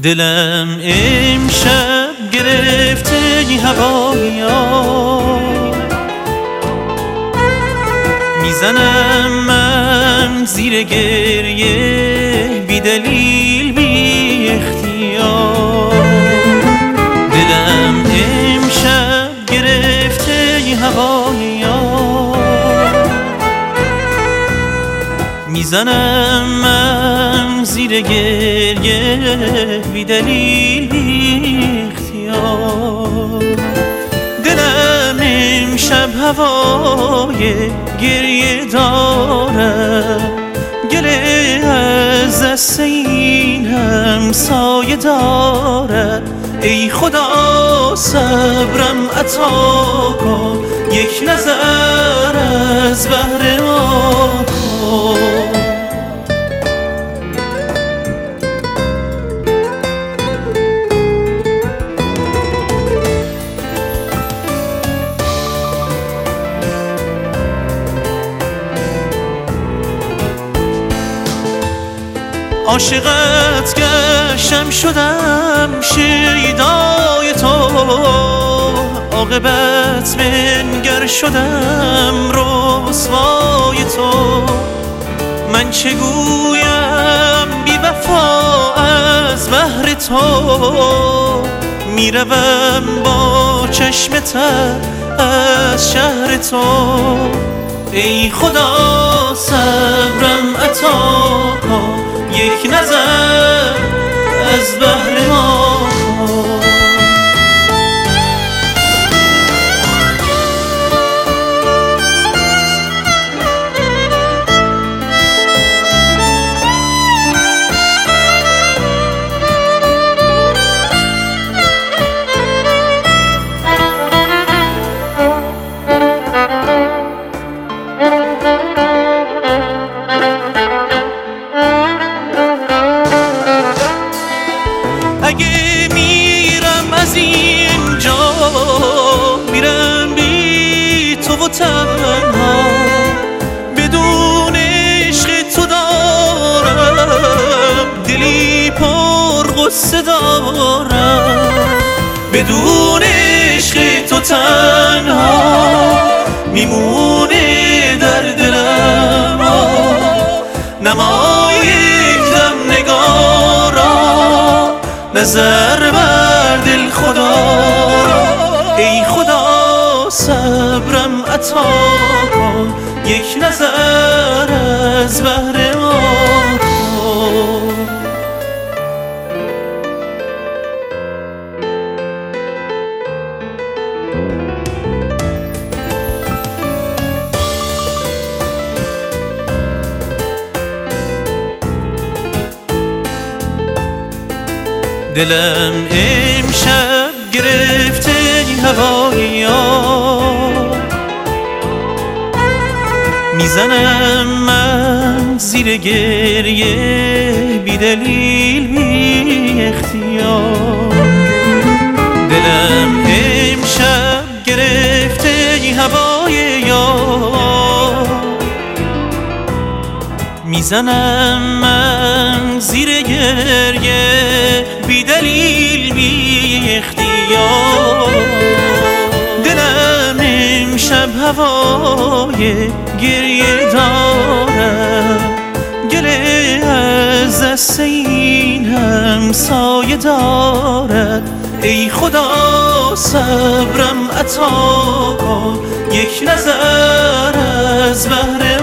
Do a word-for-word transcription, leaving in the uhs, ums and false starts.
دلم امشب گرفته هوایا، میزنم من زیر گریه بی دلیل بی اختیار. دلم امشب گرفته هوایا، میزنم من زیر گریه بی دلیل بی اختیار. دلم امشب هوای گریه داره، گله از دست این همسایه داره. ای خدا صبرم عطا کن، یک نظر از بهر ما کن. عاشقت گشتم شدم شیدای تو، عاقبت منگر شدم رسوای تو. من چه گویم بی وفا از بهر تو، میروم با چشم تر از شهر تو. ای خدا صبرم عطا کن، یک نظر از بهر ما کن. اگه میرم از اینجا، میرم بی تو و تنها، بدون عشق تو دارم دلی پر غصه دارم. بدون عشق تو تنها میمونه در دلم، نمای یکدم نگارا نظر بر دل خدا. ای خدا صبرم عطا کن، یک نظر از بهر ما کن. دلم امشب گرفته هوایا، میزنم من زیر گریه بی دلیل بی اختیار. دلم امشب گرفته هوایا، میزنم من زیر گریه بی دلیل بی اختیار. دلم امشب هوای گریه داره، گله از دست این همسایه داره. ای خدا صبرم عطا کن، یک نظر از بهر